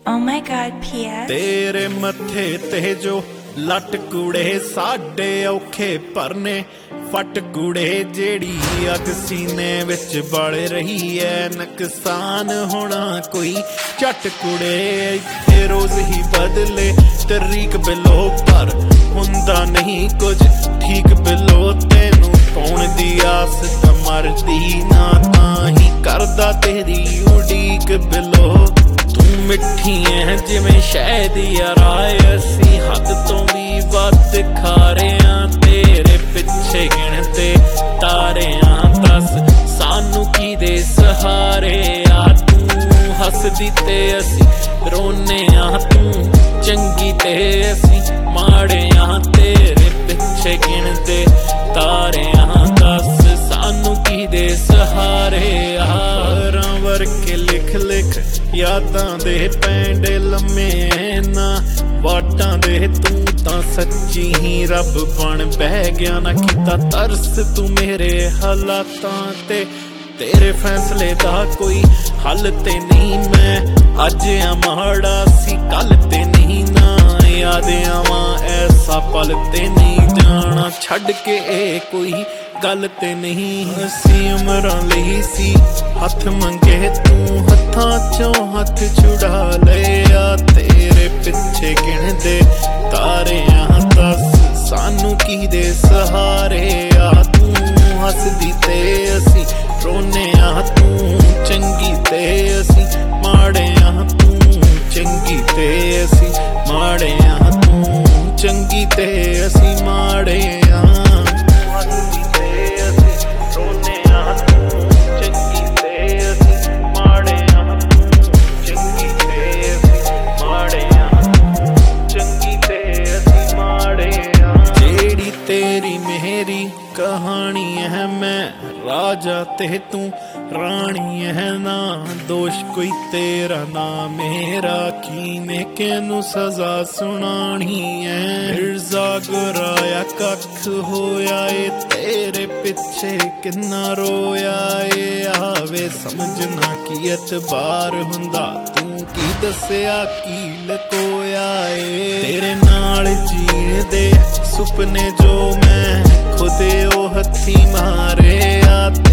Oh my God, P.S. तेरे मथे ते जो लट कुड़े साडे औखे भरने फट कुड़े जेड़ी अग सीने विच बल रही है नुकसान होना कोई झट कुड़े इत्थे रोज ही बदले तरीक बिलो पर हुंदा नहीं कुछ ठीक बिलो तेनू पाउण दी आस तां मरदी ना तां ही करदा तेरी उडीक बिलो तू मिठी है जिवें शहद याराए असी हद तो भी वध खा रहे तेरे पिछे गिणते तारे दस सानू की दे सहारे आ तू हसदी ते असी रोने तू चंगी ते असी माड़े तेरे पिछे गिणते तारे दस सानू की दे सहारे वर के लिख लिख यादां दे पैंडे लम्मे ना वाटां दे तू तां सच्ची ही रब बन बह गया ना कीता तरस तू मेरे हालातां ते तेरे फैसले दा कोई हल ते नहीं मैं अज माड़ा सी कल ते नहीं ना याद आवां ऐसा पल ते नहीं जाना छड़ के कोई गल ते नहीं असी उमरां लई सी हथ मंगे तू हत्थां चों हथ छुड़ा लिया तेरे पिछे गिणदे तारे दस सानू की दे सहारे आ तू हसदी ते असी रोने तू चंगी ते असी माड़े तू चंगी ते असी माड़े तू चंगी ते असी माड़े तेरी मेरी कहानी है मैं राजा ते तू रानी है ना दोष कोई तेरा ना मेरा कीने केनू सजा सुनानी है मिर्जा गुराया कख होया ए तेरे पिछे किन्ना रोया ए आवे समझना की एतबार हुंदा तू की दसिया की लकोया ए तेरे नाल जीण दे सुपने जो मैं खुदे ओ हथी मारे आ